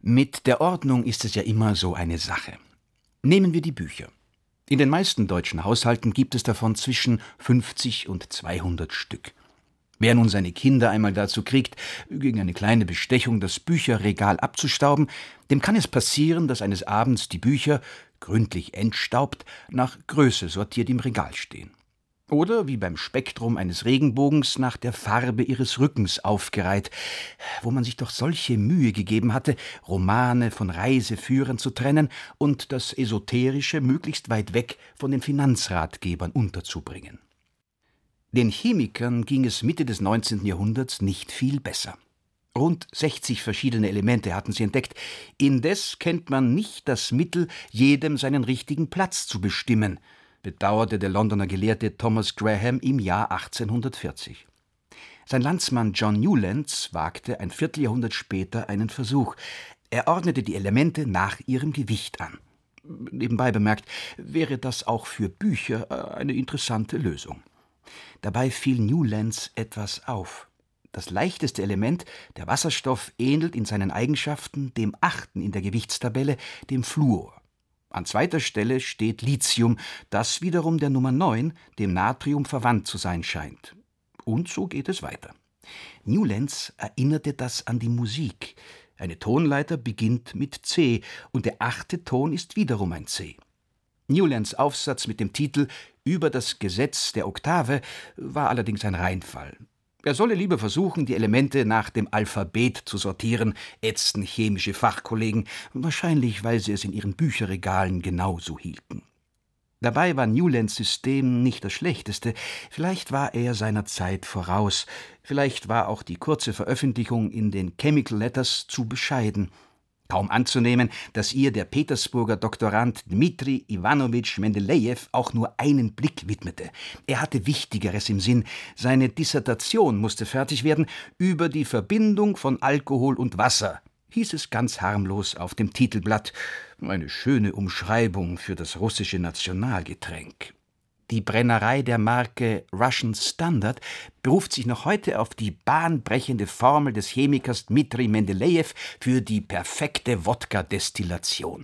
Mit der Ordnung ist es ja immer so eine Sache. Nehmen wir die Bücher. In den meisten deutschen Haushalten gibt es davon zwischen 50 und 200 Stück. Wer nun seine Kinder einmal dazu kriegt, gegen eine kleine Bestechung das Bücherregal abzustauben, dem kann es passieren, dass eines Abends die Bücher, gründlich entstaubt, nach Größe sortiert im Regal stehen. Oder wie beim Spektrum eines Regenbogens nach der Farbe ihres Rückens aufgereiht, wo man sich doch solche Mühe gegeben hatte, Romane von Reiseführern zu trennen und das Esoterische möglichst weit weg von den Finanzratgebern unterzubringen. Den Chemikern ging es Mitte des 19. Jahrhunderts nicht viel besser. Rund 60 verschiedene Elemente hatten sie entdeckt. Indes kennt man nicht das Mittel, jedem seinen richtigen Platz zu bestimmen, bedauerte der Londoner Gelehrte Thomas Graham im Jahr 1840. Sein Landsmann John Newlands wagte ein Vierteljahrhundert später einen Versuch. Er ordnete die Elemente nach ihrem Gewicht an. Nebenbei bemerkt, wäre das auch für Bücher eine interessante Lösung. Dabei fiel Newlands etwas auf. Das leichteste Element, der Wasserstoff, ähnelt in seinen Eigenschaften dem 8. in der Gewichtstabelle, dem Fluor. An zweiter Stelle steht Lithium, das wiederum der Nummer 9, dem Natrium, verwandt zu sein scheint. Und so geht es weiter. Newlands erinnerte das an die Musik. Eine Tonleiter beginnt mit C und der 8. Ton ist wiederum ein C. Newlands Aufsatz mit dem Titel »Über das Gesetz der Oktave« war allerdings ein Reinfall. Er solle lieber versuchen, die Elemente nach dem Alphabet zu sortieren, ätzten chemische Fachkollegen, wahrscheinlich, weil sie es in ihren Bücherregalen genauso hielten. Dabei war Newlands System nicht das schlechteste, vielleicht war er seiner Zeit voraus, vielleicht war auch die kurze Veröffentlichung in den Chemical Letters zu bescheiden. Kaum anzunehmen, dass ihr der Petersburger Doktorand Dmitri Iwanowitsch Mendelejew auch nur einen Blick widmete. Er hatte Wichtigeres im Sinn. Seine Dissertation musste fertig werden über die Verbindung von Alkohol und Wasser, hieß es ganz harmlos auf dem Titelblatt. Eine schöne Umschreibung für das russische Nationalgetränk. Die Brennerei der Marke Russian Standard beruft sich noch heute auf die bahnbrechende Formel des Chemikers Dmitri Mendelejew für die perfekte Wodka-Destillation.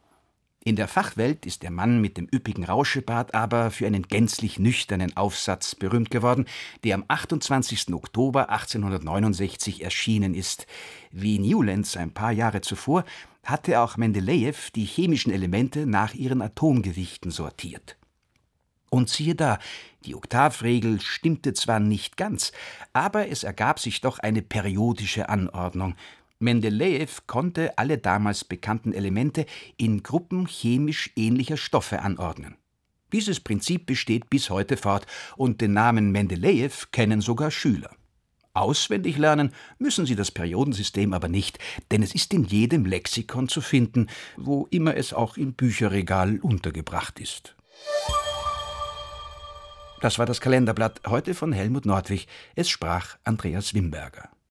In der Fachwelt ist der Mann mit dem üppigen Rauschebart aber für einen gänzlich nüchternen Aufsatz berühmt geworden, der am 28. Oktober 1869 erschienen ist. Wie Newlands ein paar Jahre zuvor hatte auch Mendelejew die chemischen Elemente nach ihren Atomgewichten sortiert. Und siehe da, die Oktavregel stimmte zwar nicht ganz, aber es ergab sich doch eine periodische Anordnung. Mendelejew konnte alle damals bekannten Elemente in Gruppen chemisch ähnlicher Stoffe anordnen. Dieses Prinzip besteht bis heute fort und den Namen Mendelejew kennen sogar Schüler. Auswendig lernen müssen sie das Periodensystem aber nicht, denn es ist in jedem Lexikon zu finden, wo immer es auch im Bücherregal untergebracht ist. Das war das Kalenderblatt, heute von Helmut Nordwig. Es sprach Andreas Wimberger.